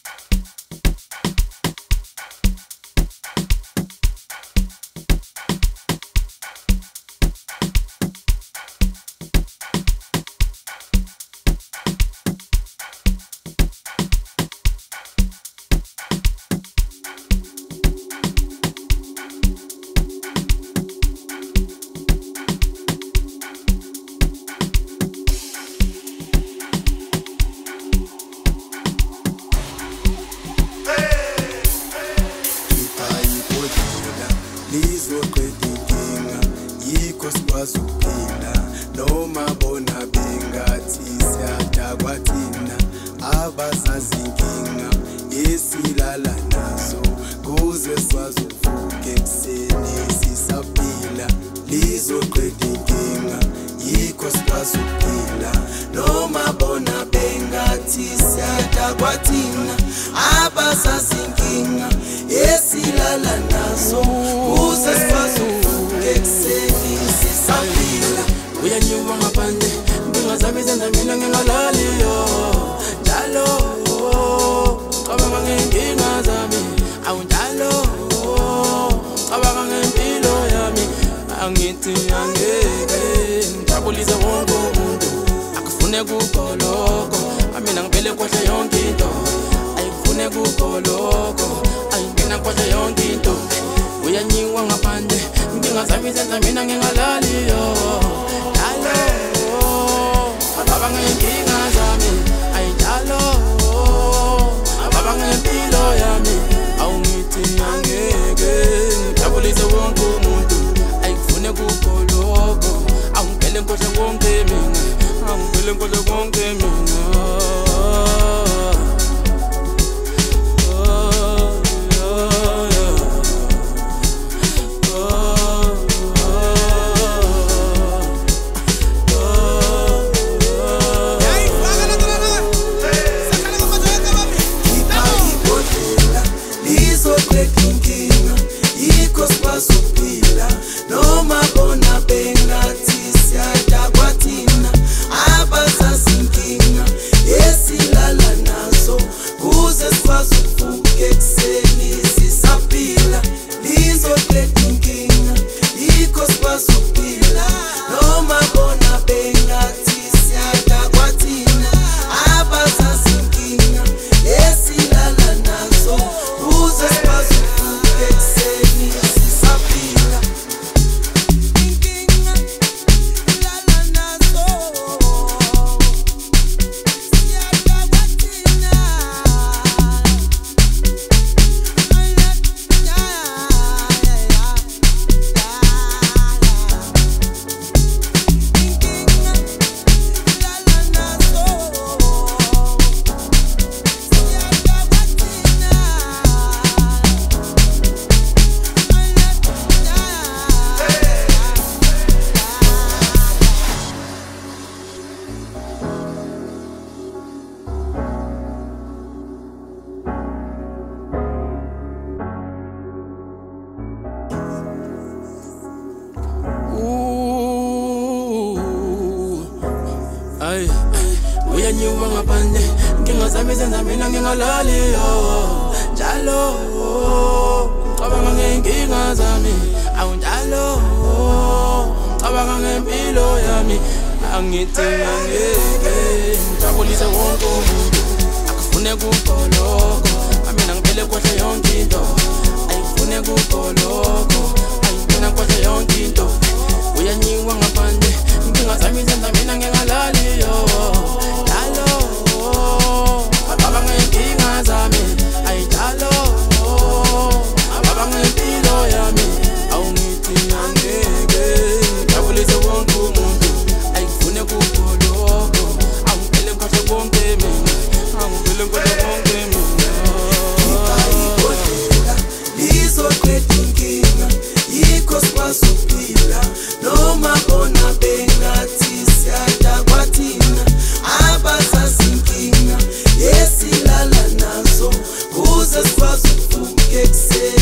lizoqedinkinga yikho sikwazi ukuphila noma bona bengathi siyadakwa thina abazazi inkinga esilala nazo kuze sikwazi ukuvuka ekuseni sisaphila lizoqedinkinga yikho sikwazi ukuphila noma bona bengathi siyadakwa thina abazazi inkinga esilala nazo kuze sikwazi ukuvuka ekuseni sisaphila uyanyuka ngaphandle ngingazabiza mina ngingalaliyo njalo cabanga ngenkinga zami awunjalo cabanga ngempilo yami angithi angeke ngijabulise wonke umuntu akufune kukho lokho mina ngivele kwahle yonke into ayikufune kukho lokho ayingena kwahle yonke into uyanyuka ngaphandle ngingazabiza mina ngingalaliyo abanga ngenkinga zami ayinjalo abanga ngempilo yami awungithi angeke ngijabulise wonke umuntu ayikufune kukho lokho angivele nkohle konke mina angivele nkohle konke mina inkinga yikho sikwazi ukuphila noma bona bengathi siyadakwa thina abazazi inkinga esilala nazo kuze sikwazi ukuvuka ekuseni sisaphila lizoqeda inkinga yikho sikwazi ukuphila noma bona bengathi siyadakwa thina abazazi inkinga esilala nazo kuze sikwazi ukuvuka ekuseni sisaphila inkinga silala nazo siyadakwa thina uyanyuka ngaphandle ngingazabiza mina ngingalaliyo njalo cabanga ngenkinga zami awunjalo cabanga ngempilo yami angithi angeke ngijabulise wonke umuntu akufune kukho lokho mina ngivele kwahle yonke into ayikufune kukho lokho ayingena kwahle yonke into uyanyuka ngaphandle ngingazabiza mina ngingalaliyo abanga ngenkinga zami ayinjalo abanga ngempilo yami awungithi angeke ngijabulise wonke umuntu ayikufune kukho lokho angivele kwahle konke mina angivele kwahle konke mina lizoqeda inkinga yikho sikwazi ukuphila noma bona bengathi siyadakwa thina abazazi inkinga esilala nazo kuze sikwazi ukuvuka ekuseni